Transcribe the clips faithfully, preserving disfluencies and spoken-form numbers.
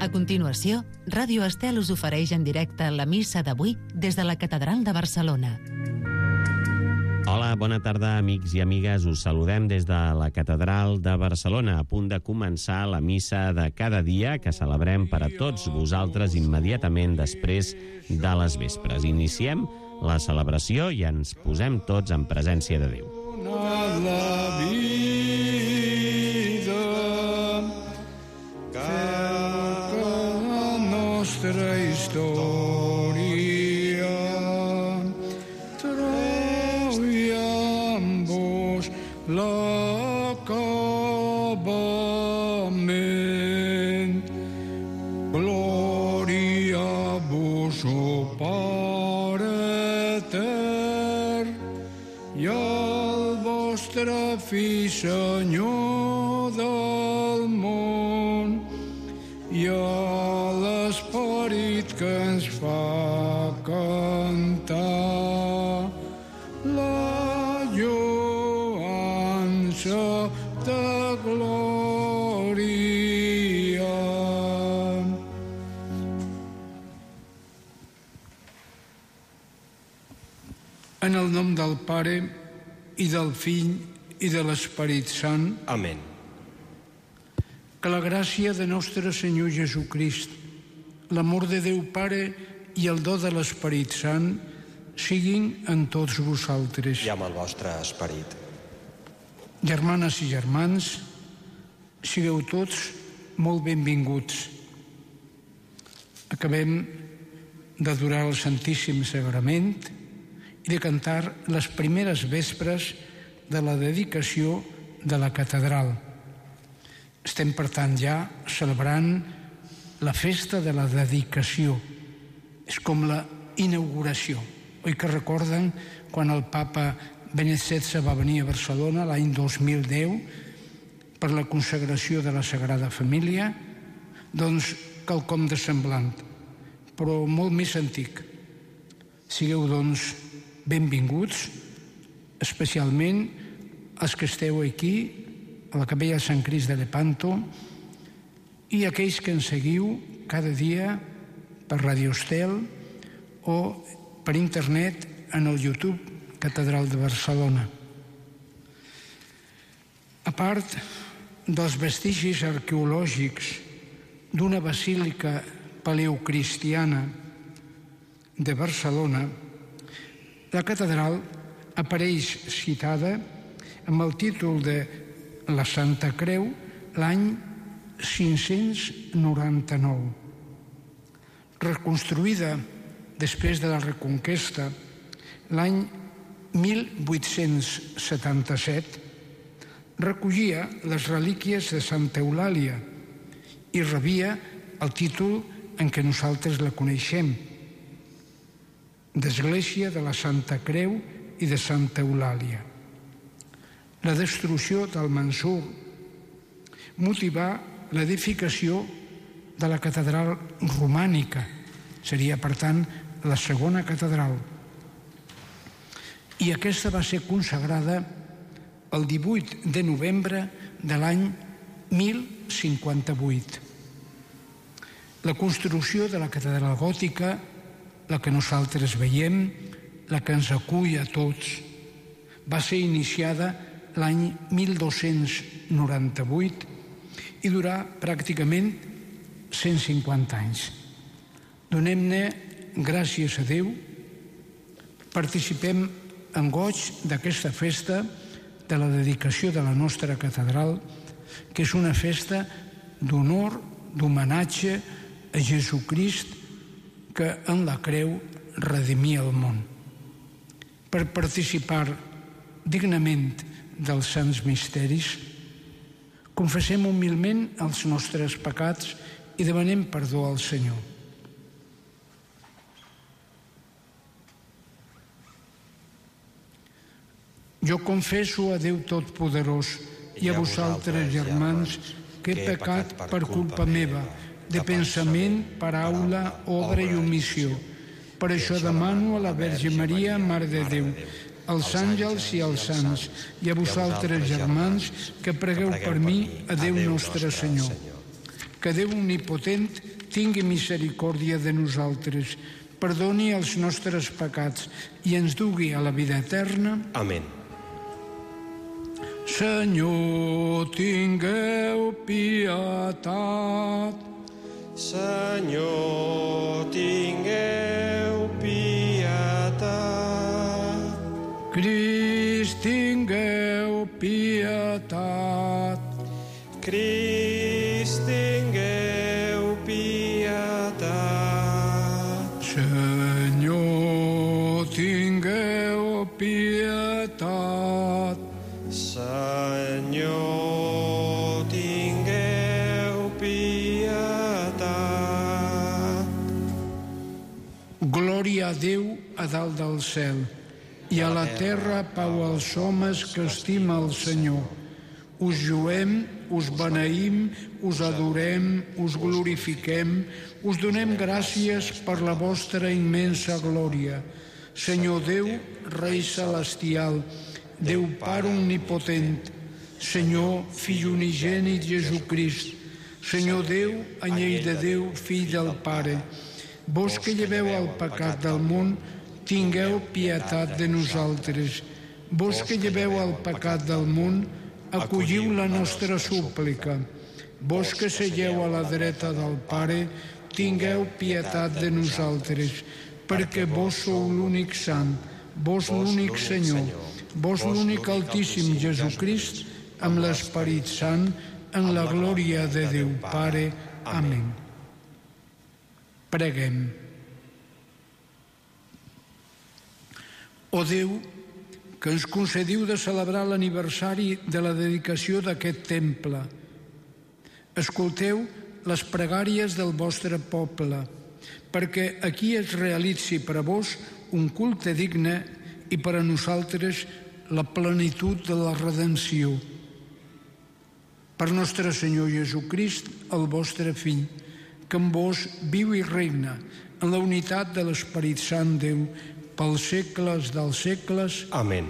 A continuació, Ràdio Estel us ofereix en directe la missa d'avui des de la Catedral de Barcelona. Hola, bona tarda, amics i amigues. Us saludem des de la Catedral de Barcelona, a punt de començar la missa de cada dia que celebrem per a tots vosaltres immediatament després de les vespres. Iniciem la celebració i ens posem tots en presència de Déu. La vida que la nostra història trobi en vos l'acabament. Glòria a vos, o Pare etern, i al vostre Fill, Senyor del món, i a l'Esperit que ens fa cantar la lloança de glòria. En el nom del Pare, i del Fill, i de l'Esperit Sant. Amén. Que la gràcia de nostre Senyor Jesucrist, l'amor de Déu Pare i el do de l'Esperit Sant siguin en tots vosaltres. I amb el vostre esperit. Germanes i germans, sigueu tots molt benvinguts. Acabem d'adorar el Santíssim Sagrament i de cantar les primeres vespres de la dedicació de la catedral. Estem, per tant, ja celebrant la festa de la dedicació. És com la inauguració. Oi que recorden quan el papa Benet setze va venir a Barcelona l'any dos mil deu per la consagració de la Sagrada Família? Doncs quelcom de semblant, però molt més antic. Sigueu, doncs, benvinguts, especialment els que esteu aquí, a la Capella de Sant Crist de Lepanto, i aquells que ens seguiu cada dia per Ràdio Estel o per internet en el YouTube Catedral de Barcelona. A part dels vestigis arqueològics d'una basílica paleocristiana de Barcelona, la catedral apareix citada amb el títol de la Santa Creu l'any cinc-cents noranta-nou. Reconstruïda després de la Reconquesta l'any mil vuit-cents setanta-set, recollia les relíquies de Santa Eulàlia i rebia el títol en què nosaltres la coneixem, d'Església de la Santa Creu i de Santa Eulàlia. La destrucció d'Almansor motivà l'edificació de la catedral romànica. Seria, per tant, la segona catedral. I aquesta va ser consagrada el divuit de novembre de l'any mil cinquanta-vuit. La construcció de la catedral gòtica, la que nosaltres veiem, la que ens acull a tots, va ser iniciada l'any mil dos-cents noranta-vuit i durà pràcticament cent cinquanta anys. Donem-ne gràcies a Déu, participem en goig d'aquesta festa de la dedicació de la nostra catedral, que és una festa d'honor, d'homenatge a Jesucrist que en la creu redimia el món. Per participar dignament dels sants misteris, confessem humilment els nostres pecats i demanem perdó al Senyor. Jo confesso a Déu Totpoderós i a vosaltres, germans, que he pecat per culpa meva, de pensament, paraula, obra i omissió. Per això demano a la Verge Maria, Mare de Déu, als àngels i als sants, i a vosaltres, germans, que pregueu per mi a Déu nostre Senyor. Que Déu omnipotent tingui misericòrdia de nosaltres, perdoni els nostres pecats i ens dugui a la vida eterna. Amén. Senyor, tingueu pietat. Senyor, tingueu pietat. Crist, tingueu pietat. Crist, tingueu pietat. Senyor, tingueu pietat. Senyor, tingueu pietat. Glòria a Déu a dalt del cel i a la terra pau als homes que estima el Senyor. Us lluem, us beneïm, us adorem, us glorifiquem, us donem gràcies per la vostra immensa glòria. Senyor Déu, Rei celestial, Déu Pare omnipotent, Senyor, Fill unigènit Jesucrist, Senyor Déu, anyell de Déu, Fill del Pare, vos que lleveu el pecat del món, tingueu pietat de nosaltres. Vos que lleveu el pecat del món, acolliu la nostra súplica. Vos que seieu a la dreta del Pare, tingueu pietat de nosaltres, perquè vos sou l'únic sant, vos l'únic Senyor, vos l'únic Altíssim Jesucrist, amb l'Esperit Sant, en la glòria de Déu Pare. Amén. Preguem. O Déu, que ens concediu de celebrar l'aniversari de la dedicació d'aquest temple, escolteu les pregàries del vostre poble, perquè aquí es realitzi per a vos un culte digne i per a nosaltres la plenitud de la redenció. Per nostre Senyor Jesucrist, el vostre Fill, que amb vos viu i regna en la unitat de l'Esperit Sant Déu, pels segles dels segles. Amén.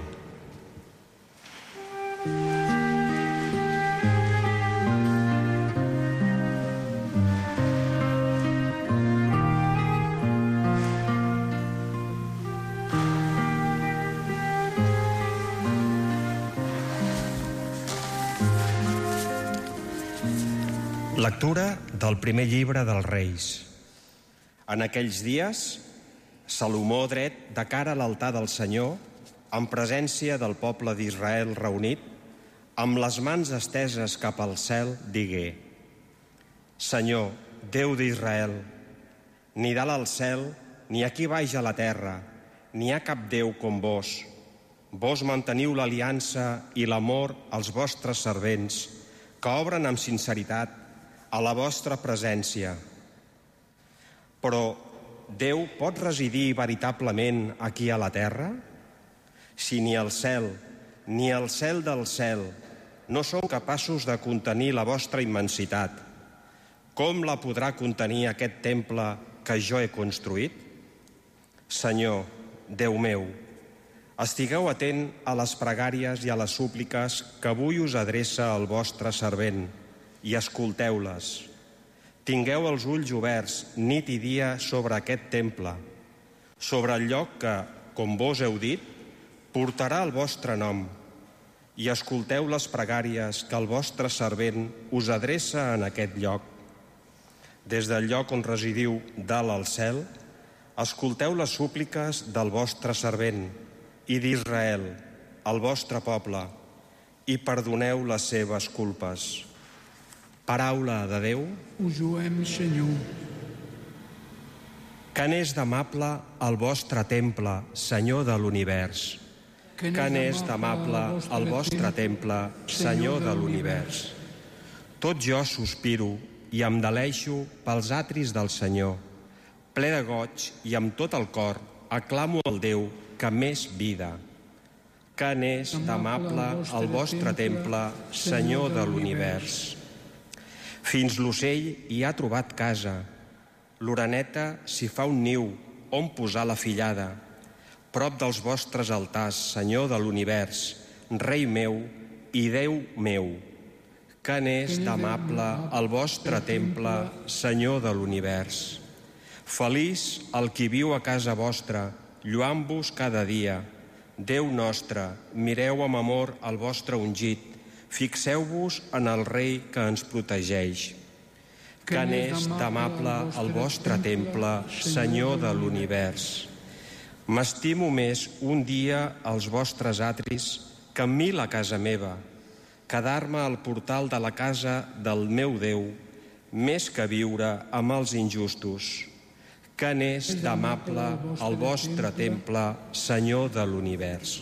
Lectura del primer llibre dels Reis. En aquells dies, Salomó dret de cara a l'altar del Senyor, en presència del poble d'Israel reunit, amb les mans esteses cap al cel, digué: Senyor, Déu d'Israel, ni dalt al cel, ni aquí baix a la terra, n'hi ha cap Déu com vos. Vos manteniu l'aliança i l'amor als vostres servents, que obren amb sinceritat a la vostra presència. Però Déu pot residir veritablement aquí a la terra? Si ni el cel, ni el cel del cel no són capaços de contenir la vostra immensitat, com la podrà contenir aquest temple que jo he construït? Senyor, Déu meu, estigueu atent a les pregàries i a les súpliques que avui us adreça el vostre servent i escolteu-les. Tingueu els ulls oberts nit i dia sobre aquest temple, sobre el lloc que, com vos heu dit, portarà el vostre nom, i escolteu les pregàries que el vostre servent us adreça en aquest lloc. Des del lloc on residiu dalt al cel, escolteu les súpliques del vostre servent i d'Israel, el vostre poble, i perdoneu les seves culpes. Paraula de Déu. Us lluem, Senyor. Que n'és d'amable el vostre temple, Senyor de l'univers. Que n'és d'amable el vostre temple, Senyor de l'univers. Tot jo sospiro i em deleixo pels atris del Senyor. Ple de goig i amb tot el cor aclamo el Déu que m'és vida. Que n'és d'amable el vostre temple, Senyor de l'univers. Fins l'ocell hi ha trobat casa, l'oreneta s'hi fa un niu on posar la fillada. Prop dels vostres altars, Senyor de l'univers, Rei meu i Déu meu, que n'és d'amable el vostre temple, Senyor de l'univers. Feliç el qui viu a casa vostra, lluant-vos cada dia. Déu nostre, mireu amb amor el vostre ungit, fixeu-vos en el rei que ens protegeix. Que n'és d'amable el vostre temple, Senyor de l'univers. M'estimo més un dia als vostres atris que en mil a casa meva, quedar-me al portal de la casa del meu Déu, més que viure amb els injustos. Que n'és d'amable el vostre temple, Senyor de l'univers.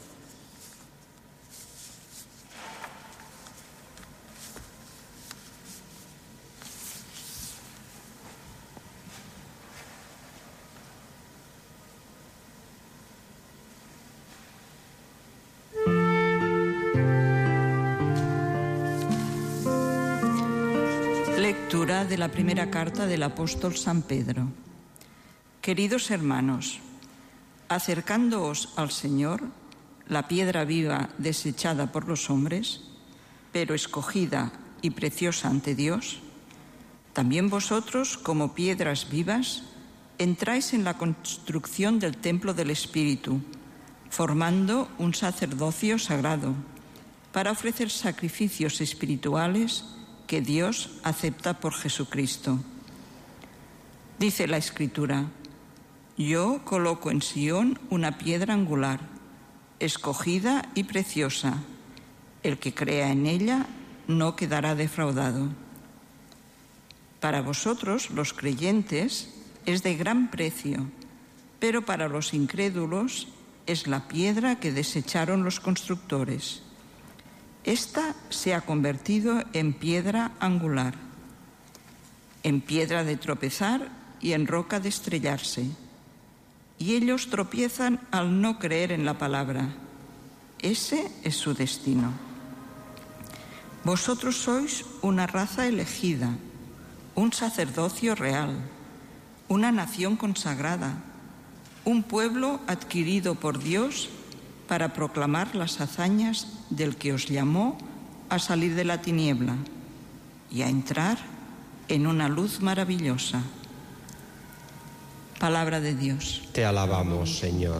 Lectura de la primera carta del apóstol San Pedro. Queridos hermanos, acercándoos al Señor, la piedra viva desechada por los hombres, pero escogida y preciosa ante Dios, también vosotros, como piedras vivas, entráis en la construcción del templo del Espíritu, formando un sacerdocio sagrado, para ofrecer sacrificios espirituales que Dios acepta por Jesucristo. Dice la Escritura: yo coloco en Sión una piedra angular, escogida y preciosa. El que crea en ella no quedará defraudado. Para vosotros, los creyentes, es de gran precio, pero para los incrédulos es la piedra que desecharon los constructores. Esta se ha convertido en piedra angular, en piedra de tropezar y en roca de estrellarse. Y ellos tropiezan al no creer en la palabra. Ese es su destino. Vosotros sois una raza elegida, un sacerdocio real, una nación consagrada, un pueblo adquirido por Dios para proclamar las hazañas del que os llamó a salir de la tiniebla y a entrar en una luz maravillosa. Palabra de Dios. Te alabamos, Señor.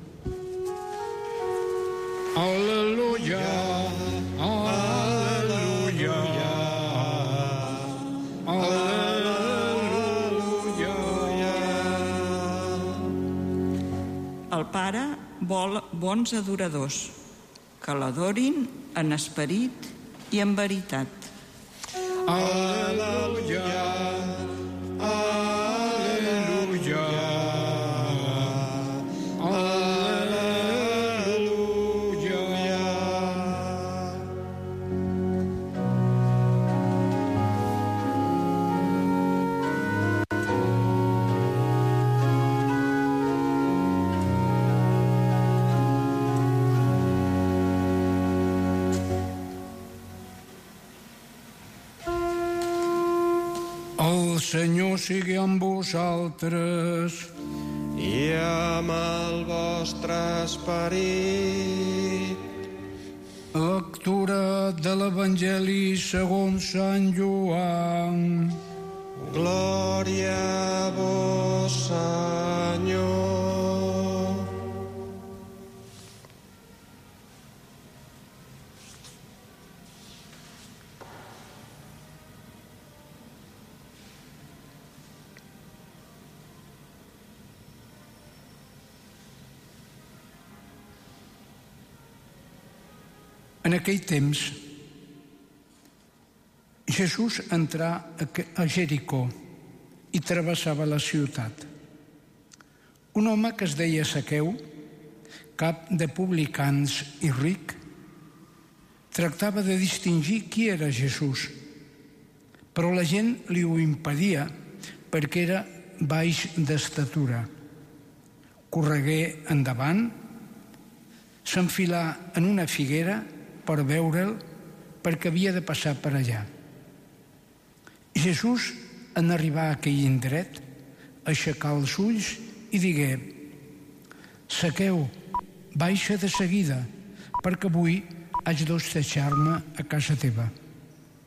Aleluya, aleluya, aleluya. El Pare vol bons adoradors, que l'adorin en esperit i en veritat. Aleluya, aleluya, El Senyor sigui amb vosaltres. I amb el vostre esperit. Lectura de l'Evangeli segons Sant Joan. Glòria a vos, Senyor. En aquell temps, Jesús entrà a Jericó i travessava la ciutat. Un home que es deia Zaqueu, cap de publicans i ric, tractava de distingir qui era Jesús, però la gent li ho impedia perquè era baix d'estatura. Corregué endavant, s'enfilà en una figuera per veure'l, perquè havia de passar per allà. Jesús, en arribar a aquell indret, aixecà els ulls i digué: Zaqueu, baixa de seguida, perquè avui haig d'hostatjar-me a casa teva.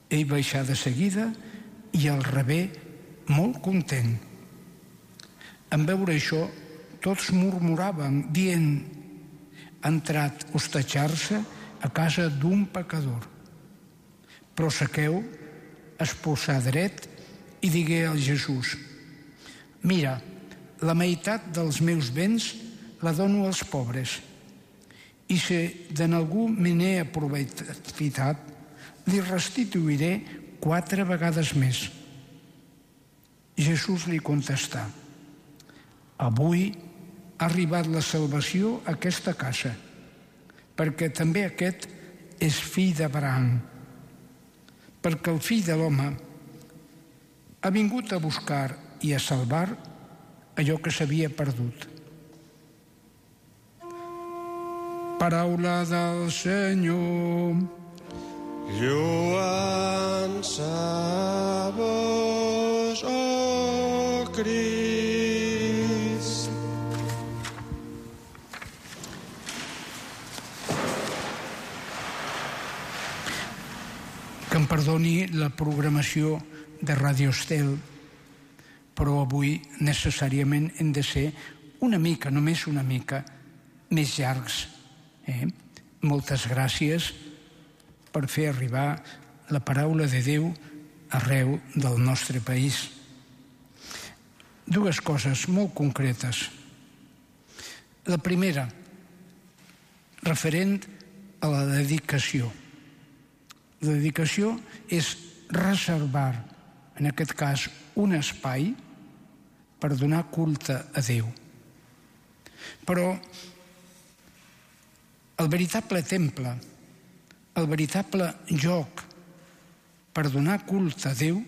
Ell baixà de seguida i el rebé molt content. En veure això, tots murmuraven, dient: ha entrat a hostatjar-se a casa d'un pecador. Però Zaqueu es posà dret i digué a Jesús: mira, la meitat dels meus béns la dono als pobres, i si d'en algú me n'he aprofitat, li restituiré quatre vegades més. Jesús li contestà: avui ha arribat la salvació a aquesta casa, perquè també aquest és fill d'Abraham, perquè el fill de l'home ha vingut a buscar i a salvar allò que s'havia perdut. Paraula del Senyor. Lloança a vos, oh Crist. Que em perdoni la programació de Ràdio Estel, però avui necessàriament hem de ser una mica, només una mica, més llargs. Eh? Moltes gràcies per fer arribar la paraula de Déu arreu del nostre país. Dues coses molt concretes. La primera, referent a la dedicació. La dedicació és reservar, en aquest cas, un espai per donar culte a Déu. Però el veritable temple, el veritable lloc per donar culte a Déu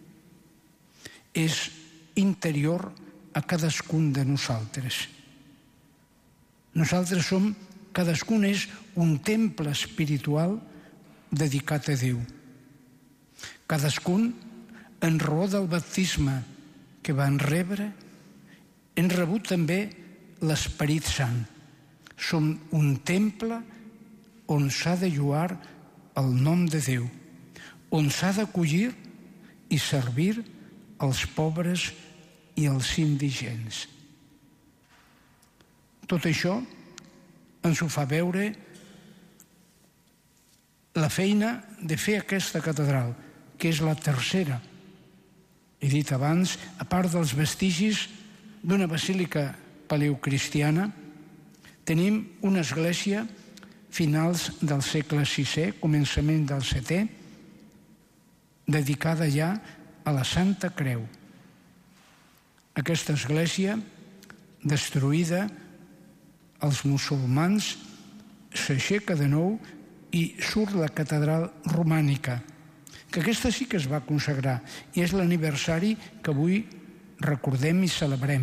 és interior a cadascun de nosaltres. Nosaltres som, cadascun és un temple espiritual dedicat a Déu. Cadascun, en raó del baptisme que van rebre, hem rebut també l'Esperit Sant. Som un temple on s'ha de lloar el nom de Déu, on s'ha d'acollir i servir els pobres i els indigents. Tot això ens ho fa veure la feina de fer aquesta catedral, que és la tercera. He dit abans, a part dels vestigis d'una basílica paleocristiana, tenim una església finals del segle sisè, començament del setè, dedicada ja a la Santa Creu. Aquesta església, destruïda, els musulmans, s'aixeca de nou i surt la catedral romànica, que aquesta sí que es va consagrar, i és l'aniversari que avui recordem i celebrem.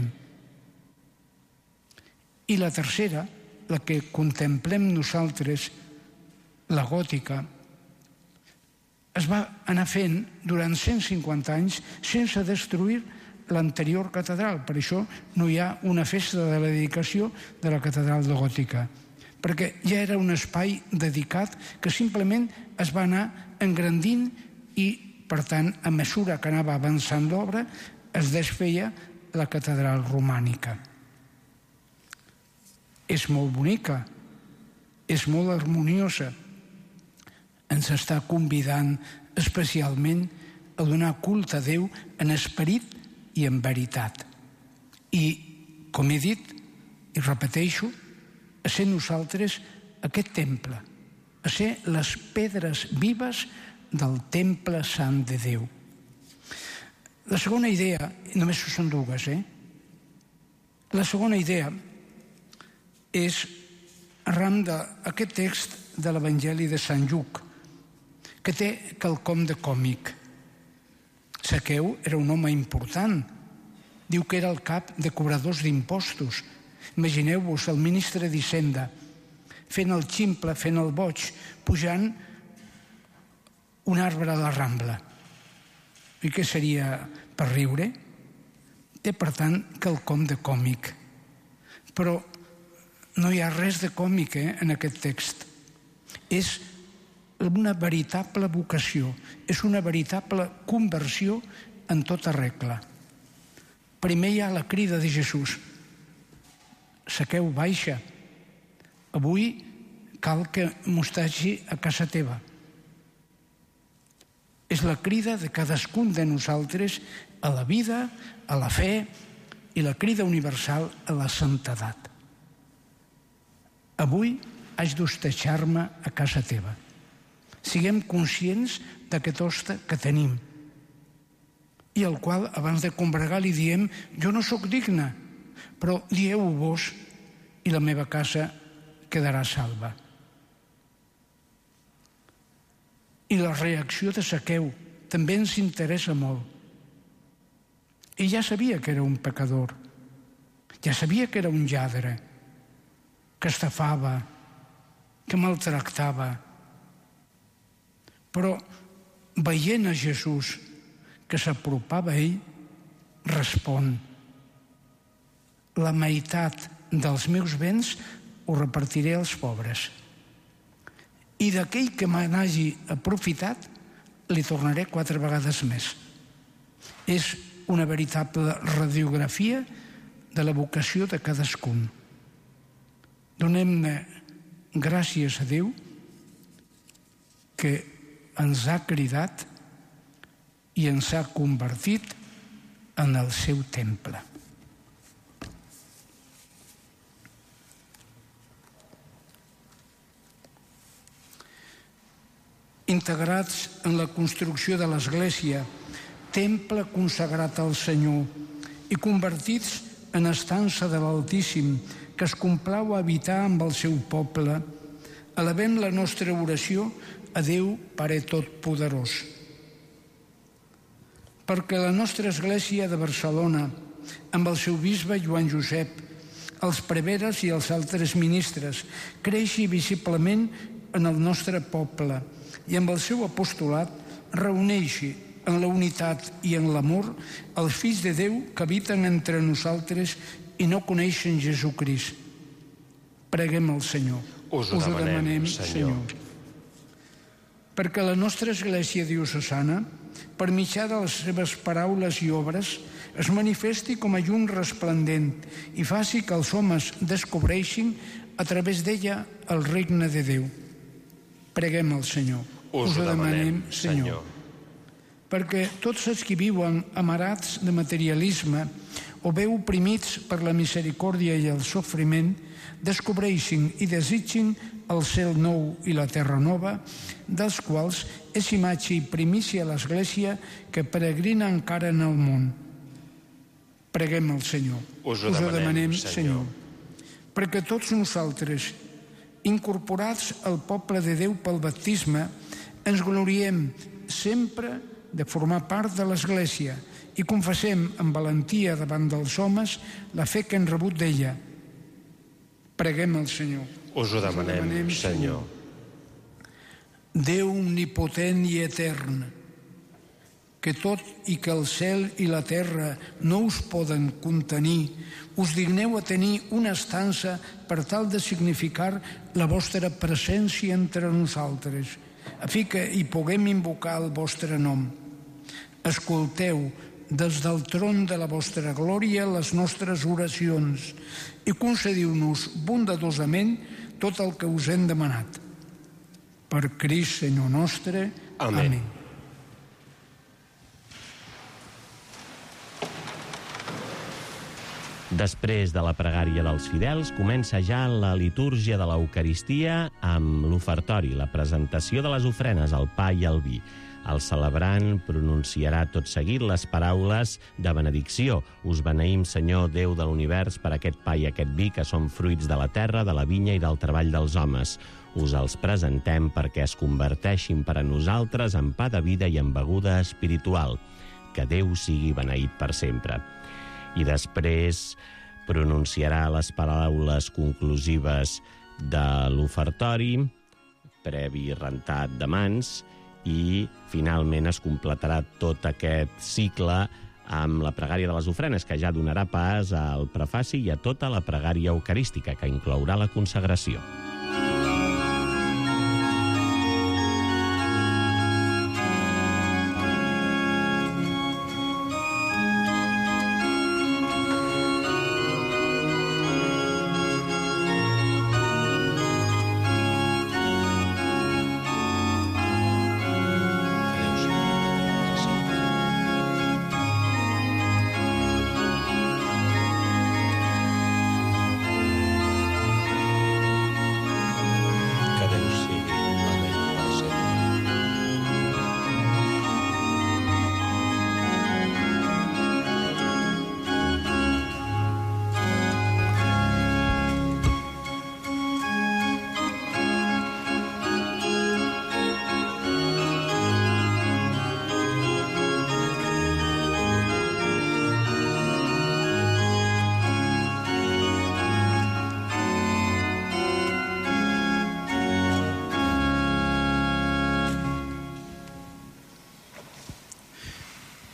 I la tercera, la que contemplem nosaltres, la gòtica, es va anar fent durant cent cinquanta anys sense destruir l'anterior catedral. Per això no hi ha una festa de la dedicació de la catedral de Gòtica, perquè ja era un espai dedicat que simplement es va anar engrandint i, per tant, a mesura que anava avançant l'obra, es desfeia la catedral romànica. És molt bonica, és molt harmoniosa. Ens està convidant especialment a donar culte a Déu en esperit i en veritat. I, com he dit, i repeteixo, a ser nosaltres aquest temple, a ser les pedres vives del temple sant de Déu. La segona idea, només són dues, eh? La segona idea és arran d'aquest text de l'Evangeli de Sant Lluc, que té quelcom de còmic. Zaqueu era un home important. Diu que era el cap de cobradors d'impostos. Imagineu-vos el ministre d'Hisenda fent el ximple, fent el boig, pujant un arbre a la Rambla. I què seria per riure? Té, per tant, quelcom de còmic. Però no hi ha res de còmic eh, en aquest text. És una veritable vocació, és una veritable conversió en tota regla. Primer hi ha la crida de Jesús. Saqueu, baixa. Avui cal que m'hostatgi a casa teva. És la crida de cadascun de nosaltres a la vida, a la fe i la crida universal a la santedat. Avui haig d'hostatjar-me a casa teva. Siguem conscients d'aquest hoste que tenim i al qual, abans de combregar, li diem: jo no sóc digne, però dieu-ho vos i la meva casa quedarà salva. I la reacció de Saqueu també ens interessa molt. Ell ja sabia que era un pecador, ja sabia que era un lladre, que estafava, que maltractava. Però veient a Jesús que s'apropava a ell, respon: la meitat dels meus béns ho repartiré als pobres. I d'aquell que me n'hagi aprofitat, li tornaré quatre vegades més. És una veritable radiografia de la vocació de cadascun. Donem-ne gràcies a Déu que ens ha cridat i ens ha convertit en el seu temple. Integrats en la construcció de l'Església, temple consagrat al Senyor, i convertits en estança de l'Altíssim, que es complau a habitar amb el seu poble, elevem la nostra oració a Déu Pare Totpoderós. Perquè la nostra Església de Barcelona, amb el seu bisbe Joan Josep, els preveres i els altres ministres, creixi visiblement en el nostre poble i amb el seu apostolat reuneixi en la unitat i en l'amor els fills de Déu que habiten entre nosaltres i no coneixen Jesucrist. Preguem al Senyor. Us ho demanem, Senyor. Perquè la nostra Església diocesana, per mitjà de les seves paraules i obres, es manifesti com a llum resplendent i faci que els homes descobreixin a través d'ella el regne de Déu. Preguem al Senyor. Us ho demanem, Senyor. Perquè tots els que viuen amarats de materialisme o bé oprimits per la misericòrdia i el sofriment, descobreixin i desitgin el cel nou i la terra nova, dels quals és imatge i primícia l'Església que peregrina encara en el món. Preguem al Senyor. Us ho demanem, Senyor. Perquè tots nosaltres, incorporats al poble de Déu pel baptisme, ens gloriem sempre de formar part de l'Església i confessem amb valentia davant dels homes la fe que hem rebut d'ella. Preguem al Senyor. Us ho demanem, Us ho demanem Senyor. Déu omnipotent i etern, que tot i que el cel i la terra no us poden contenir, us digneu a tenir una estança per tal de significar la vostra presència entre nosaltres, a fi que hi puguem invocar el vostre nom. Escolteu des del tron de la vostra glòria les nostres oracions i concediu-nos bondadosament tot el que us hem demanat. Per Crist, Senyor nostre. Amén. Amén. Després de la pregària dels fidels, comença ja la litúrgia de l'Eucaristia amb l'ofertori, la presentació de les ofrenes, el pa i el vi. El celebrant pronunciarà tot seguit les paraules de benedicció. Us beneïm, Senyor, Déu de l'univers, per aquest pa i aquest vi que són fruits de la terra, de la vinya i del treball dels homes. Us els presentem perquè es converteixin per a nosaltres en pa de vida i en beguda espiritual. Que Déu sigui beneït per sempre. I després pronunciarà les paraules conclusives de l'ofertori, previ rentat de mans, i finalment es completarà tot aquest cicle amb la pregària de les ofrenes, que ja donarà pas al prefaci i a tota la pregària eucarística, que inclourà la consagració.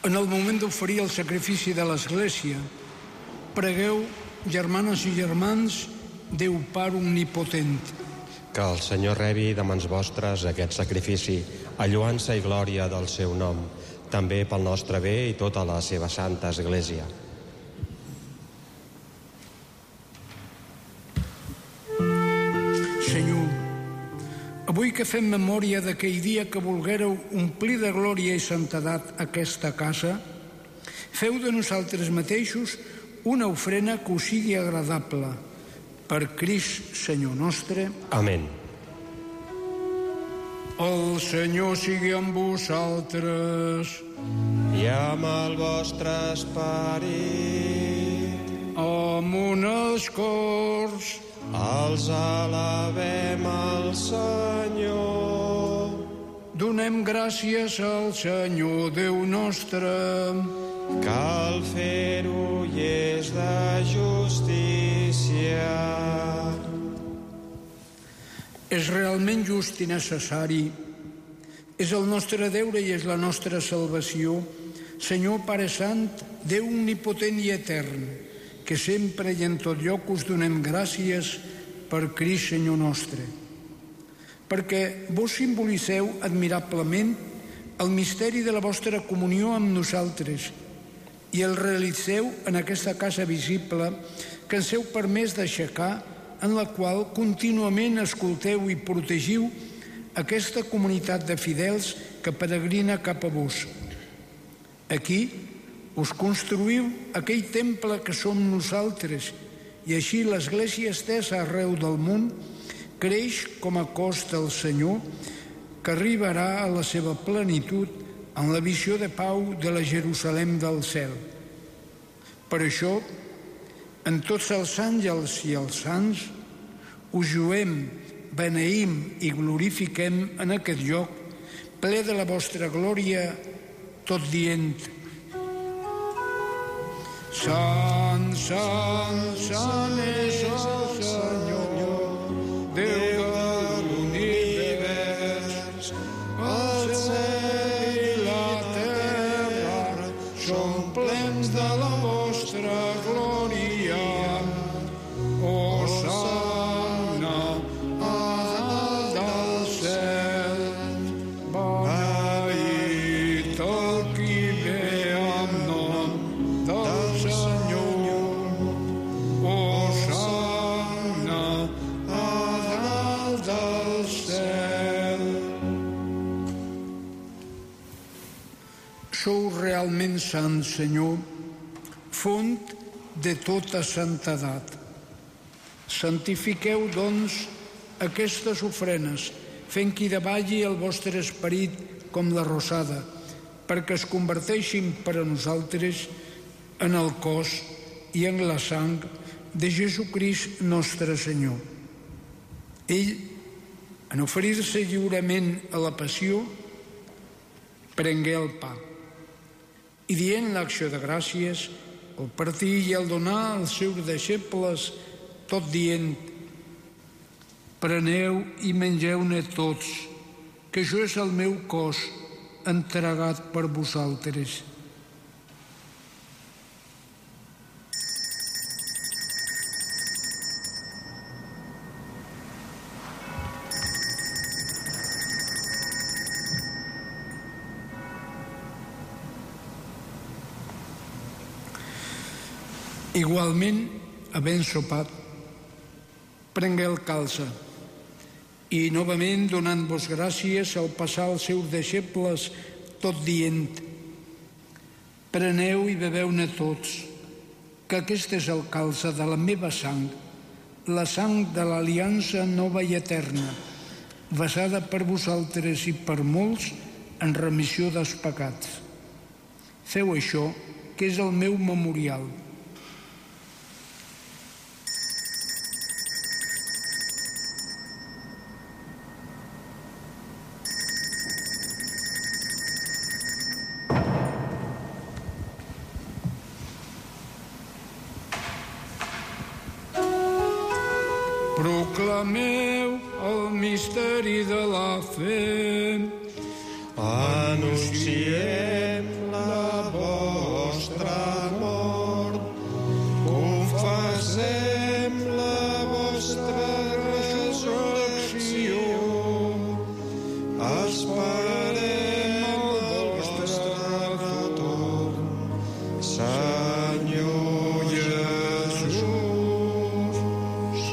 En el moment d'oferir el sacrifici de l'Església, pregueu, germanes i germans, Déu Pare Omnipotent. Que el Senyor rebi de mans vostres aquest sacrifici, a lloança i glòria del seu nom, també pel nostre bé i tota la seva santa Església. Senyor, avui que fem memòria d'aquell dia que volguéreu omplir de glòria i santedat aquesta casa, feu de nosaltres mateixos una ofrena que us sigui agradable. Per Crist, Senyor nostre. Amén. El Senyor sigui amb vosaltres. I amb el vostre esperit. Amunt els cors. Els alabem al Senyor. Donem gràcies al Senyor Déu nostre. Cal fer-ho i és de justícia. És realment just i necessari. És el nostre deure i és la nostra salvació. Senyor Pare Sant, Déu omnipotent i etern, que sempre i en tot lloc us donem gràcies per Crist, Senyor nostre. Perquè vos simboliceu admirablement el misteri de la vostra comunió amb nosaltres i el realitzeu en aquesta casa visible que ens heu permès d'aixecar, en la qual contínuament escolteu i protegiu aquesta comunitat de fidels que peregrina cap a vos. Aquí us construïu aquell temple que som nosaltres i així l'Església estesa arreu del món creix com a cos del Senyor que arribarà a la seva plenitud en la visió de pau de la Jerusalem del cel. Per això, en tots els àngels i els sants, us lluem, beneïm i glorifiquem en aquest lloc, ple de la vostra glòria, tot dient: Sant, Sant, Sant és el Senyor, Déu de l'univers. El cel i la terra són plens de la vostra glòria. Hosanna a dalt del cel. Beneït el qui ve en nom del Senyor. Hosanna a dalt del cel. Sou realment sant, Senyor, font de tota santedat. Santifiqueu, doncs, aquestes ofrenes, fent que hi davalli el vostre esperit com la rosada, perquè es converteixin per a nosaltres en el cos i en la sang de Jesucrist nostre Senyor. Ell, en oferir-se lliurement a la passió, prengué el pa i, dient l'acció de gràcies, el partir i el donar als seus deixebles, tot dient: preneu i mengeu-ne tots, que això és el meu cos entregat per vosaltres. Igualment, havent sopat, prengué el calze i, novament donant-vos gràcies, al passar als seus deixebles, tot dient: preneu i beveu-ne tots, que aquest és el calze de la meva sang, la sang de l'aliança nova i eterna, vessada per vosaltres i per molts en remissió dels pecats. Feu això, que és el meu memorial. Proclameu el misteri de la fe. Anunciem la esperem el vostre retorn, Senyor Jesús.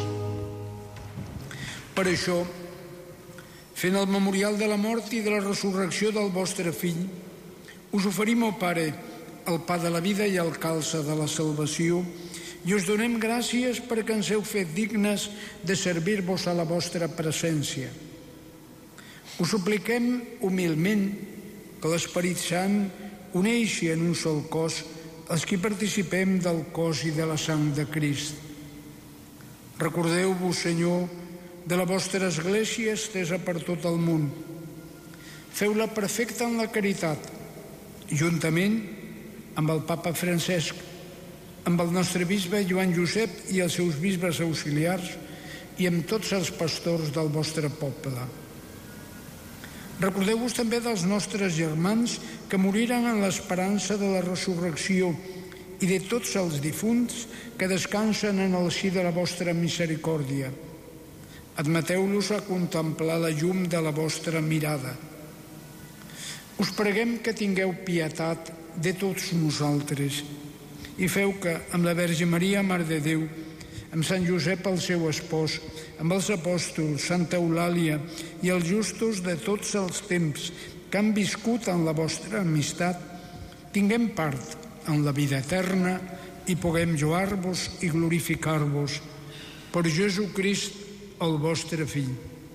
Per això, fent el memorial de la mort i de la resurrecció del vostre Fill, us oferim, ó Pare, el pa de la vida i el calze de la salvació, i us donem gràcies perquè ens heu fet dignes de servir-vos a la vostra presència. Us supliquem humilment que l'Esperit Sant uneixi en un sol cos els qui participem del cos i de la sang de Crist. Recordeu-vos, Senyor, de la vostra Església estesa per tot el món. Feu-la perfecta en la caritat, juntament amb el Papa Francesc, amb el nostre bisbe Joan Josep i els seus bisbes auxiliars i amb tots els pastors del vostre poble. Recordeu-vos també dels nostres germans que moriren en l'esperança de la resurrecció i de tots els difunts que descansen en el si de la vostra misericòrdia. Admeteu-los a contemplar la llum de la vostra mirada. Us preguem que tingueu pietat de tots nosaltres i feu que, amb la Verge Maria, Mare de Déu, amb Sant Josep, el seu espòs, amb els apòstols, Santa Eulàlia i els justos de tots els temps que han viscut en la vostra amistat, tinguem part en la vida eterna i puguem lloar-vos i glorificar-vos. Per Jesucrist, el vostre Fill.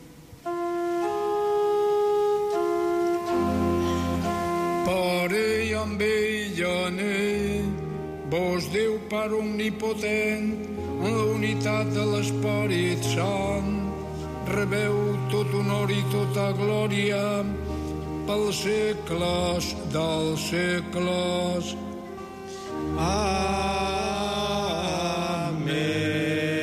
Pare i amb ell i en ell, vos Déu Pare omnipotent, en la unitat de l'Esperit Sant, rebeu tot honor i tota glòria pels segles dels segles. Amén.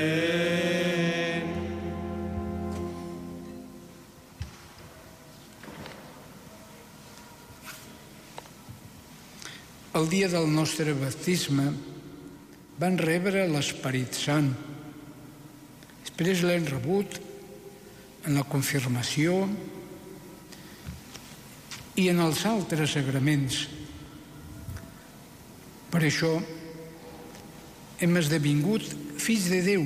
El dia del nostre baptisme van rebre l'Esperit Sant. Després l'hem rebut en la confirmació i en els altres sagraments. Per això hem esdevingut fills de Déu.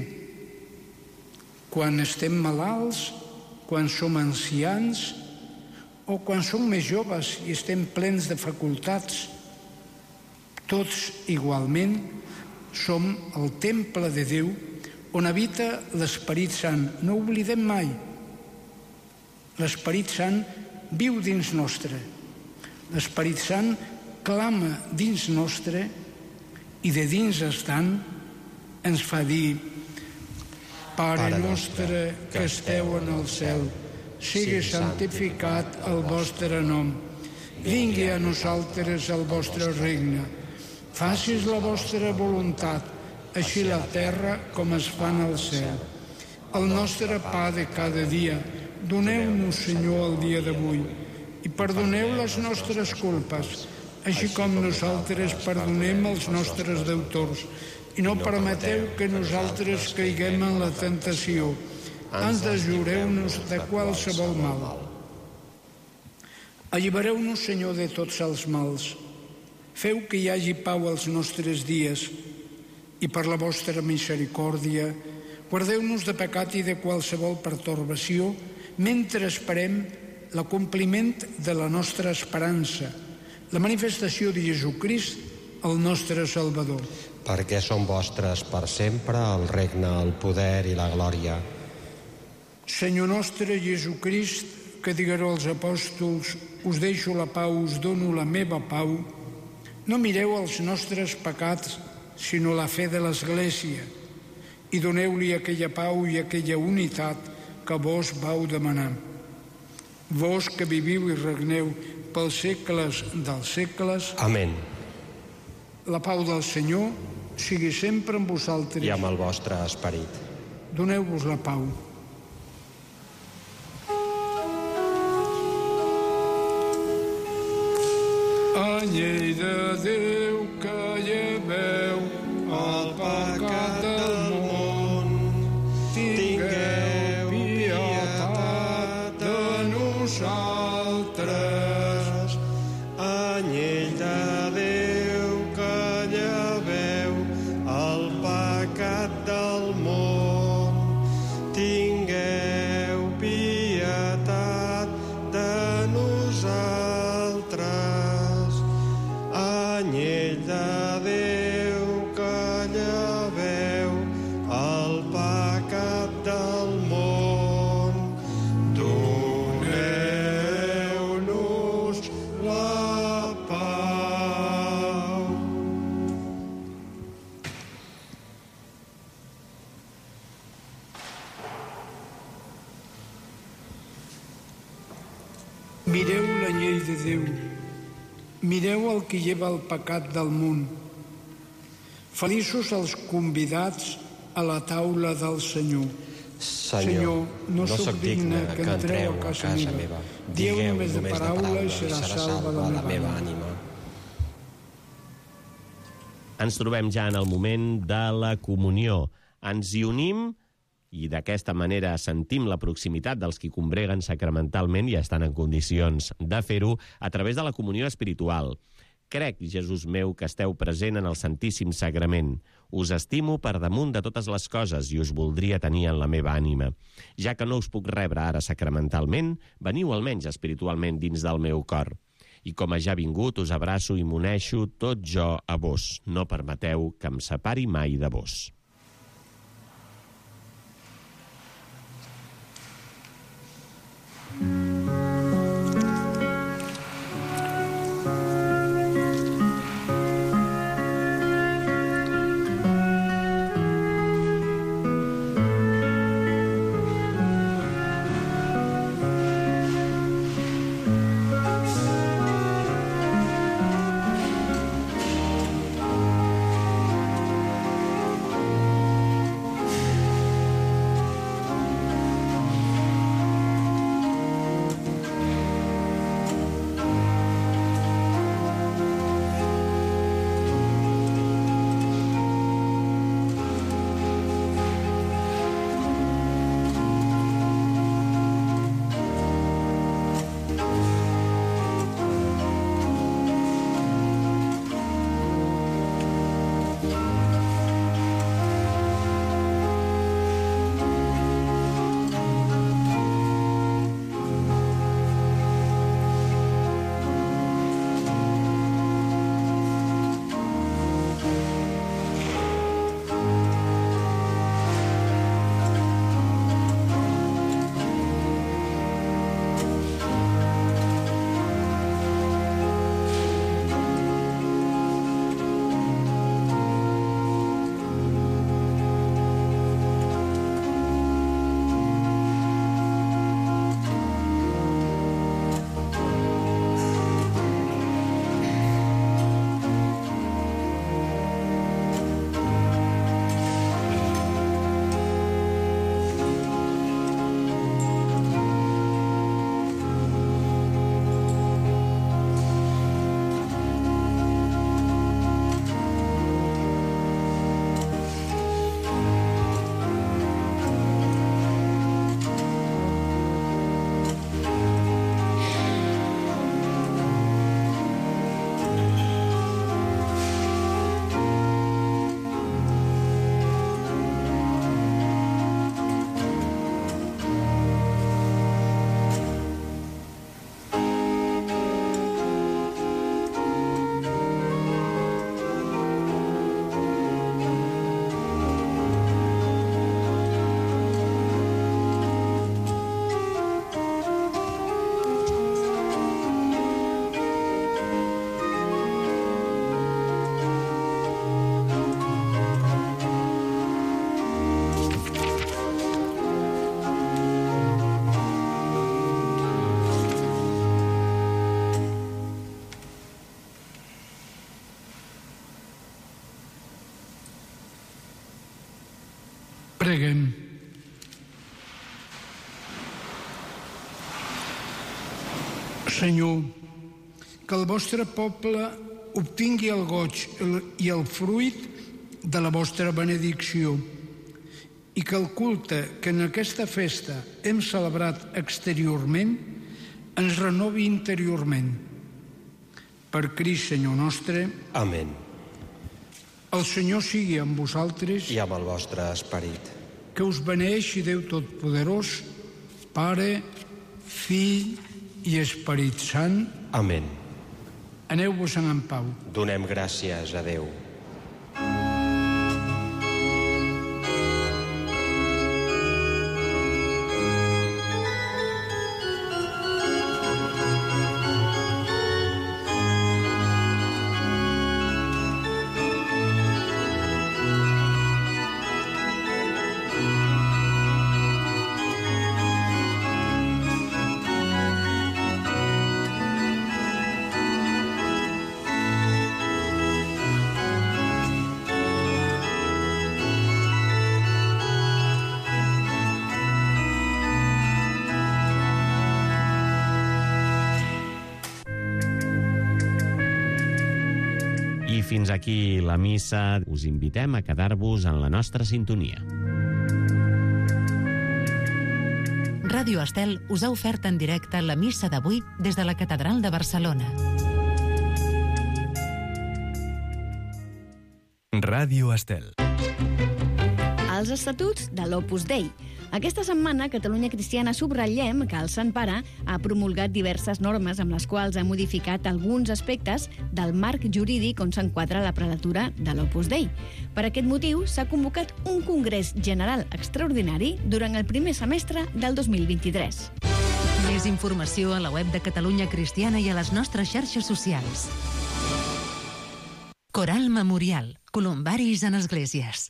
Quan estem malalts, quan som ancians o quan som més joves i estem plens de facultats, tots igualment som el temple de Déu on habita l'Esperit Sant. No ho oblidem mai. L'Esperit Sant viu dins nostre. L'Esperit Sant clama dins nostre i de dins estant ens fa dir: Pare nostre que esteu en el cel, sigui santificat el vostre nom. Vingui a nosaltres el vostre regne. Facis la vostra voluntat, així la terra com es fa en el cel. El nostre pa de cada dia, doneu-nos, Senyor, el dia d'avui, i perdoneu les nostres culpes, així com nosaltres perdonem els nostres deutors, i no permeteu que nosaltres caiguem en la tentació. Ens deslliureu-nos de qualsevol mal. Allibereu-nos, Senyor, de tots els mals. Feu que hi hagi pau als nostres dies i per la vostra misericòrdia guardeu-nos de pecat i de qualsevol pertorbació mentre esperem l'acompliment de la nostra esperança, la manifestació de Jesucrist, el nostre Salvador. Perquè són vostres per sempre el regne, el poder i la glòria. Senyor nostre Jesucrist, que diguereu als apòstols: us deixo la pau, us dono la meva pau, no mireu els nostres pecats, sinó la fe de l'Església, i doneu-li aquella pau i aquella unitat que vos vau demanar. Vos que viviu i regneu pels segles dels segles. Amén. La pau del Senyor sigui sempre amb vosaltres. I amb el vostre esperit. Doneu-vos la pau. Anyell de Déu que lleveu el pecat del món, tingueu pietat de nosaltres. vosaltres, anyell de Déu que lleveu el pecat del món, tingueu pietat de nosaltres, anyell de Déu que lleveu el pecat del món, doneu-nos la pau. Mireu la llei de Déu, mireu el que lleva el pecat del món. Feliços els convidats a la taula del Senyor. Senyor, no sóc digne que entreu a casa meva. Digueu només de paraula i serà salva la meva ànima. Ens trobem ja en el moment de la comunió. Ens hi unim i d'aquesta manera sentim la proximitat dels qui combreguen sacramentalment i estan en condicions de fer-ho a través de la comunió espiritual. Crec, Jesús meu, que esteu present en el Santíssim Sagrament. Us estimo per damunt de totes les coses i us voldria tenir en la meva ànima. Ja que no us puc rebre ara sacramentalment, veniu almenys espiritualment dins del meu cor. I com a ja vingut, us abraço i m'uneixo tot jo a vos. No permeteu que em separi mai de vos. Preguem. Senyor, que el vostre poble obtingui el goig i el fruit de la vostra benedicció i que el culte que en aquesta festa hem celebrat exteriorment ens renovi interiorment. Per Crist, Senyor nostre. Amén. El Senyor sigui amb vosaltres. I amb el vostre esperit. Que us beneeixi Déu Totpoderós, Pare, Fill i Esperit Sant. Amén. Aneu-vos-en en pau. Donem gràcies a Déu. I fins aquí la missa. Us invitem a quedar-vos en la nostra sintonia. Ràdio Estel us ha ofert en directe la missa d'avui des de la Catedral de Barcelona. Ràdio Estel. Els estatuts de l'Opus Dei. Aquesta setmana, Catalunya Cristiana subratllem que el Sant Pare ha promulgat diverses normes amb les quals ha modificat alguns aspectes del marc jurídic on s'enquadra la prelatura de l'Opus Dei. Per aquest motiu, s'ha convocat un congrés general extraordinari durant el primer semestre del dos mil vint-i-tres. Més informació a la web de Catalunya Cristiana i a les nostres xarxes socials. Coral Memorial. Columbaris en esglésies.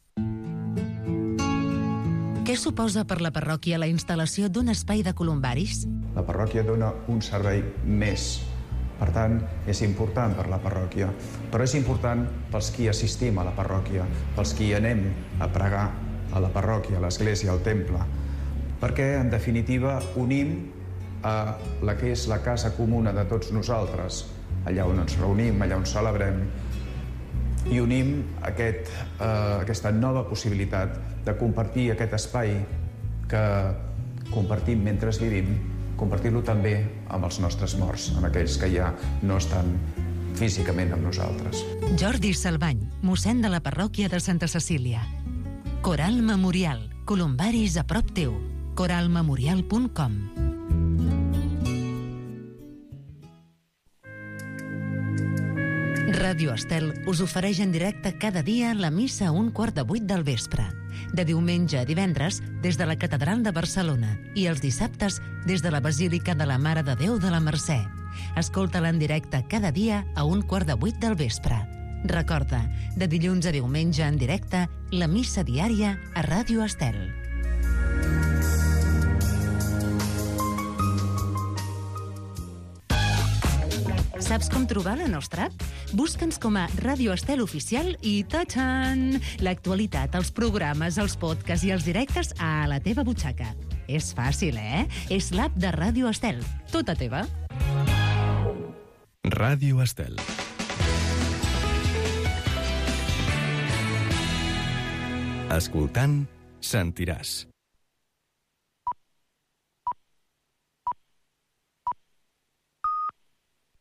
Què suposa per la parròquia la instal·lació d'un espai de columbaris? La parròquia dona un servei més. Per tant, és important per la parròquia. Però és important pels qui assistim a la parròquia, pels qui anem a pregar a la parròquia, a l'església, al temple. Perquè, en definitiva, unim a la que és la casa comuna de tots nosaltres, allà on ens reunim, allà on celebrem, i unim aquest, eh, aquesta nova possibilitat de compartir aquest espai que compartim mentre vivim, compartir-lo també amb els nostres morts, amb aquells que ja no estan físicament amb nosaltres. Jordi Salvany, mossèn de la parròquia de Santa Cecília. Coral Memorial. Columbaris a prop teu. coral memorial punt com. Ràdio Estel us ofereix en directe cada dia la missa a un quart de vuit del vespre. De diumenge a divendres des de la Catedral de Barcelona i els dissabtes des de la Basílica de la Mare de Déu de la Mercè. Escolta-la en directe cada dia a un quart de vuit del vespre. Recorda, de dilluns a diumenge en directe, la missa diària a Ràdio Estel. Saps com trobar la nostra app? Busca'ns com a Ràdio Estel Oficial i ta-txan! L'actualitat, els programes, els podcasts i els directes a la teva butxaca. És fàcil, eh? És l'app de Ràdio Estel. Tota teva. Ràdio Estel. Escoltant, sentiràs.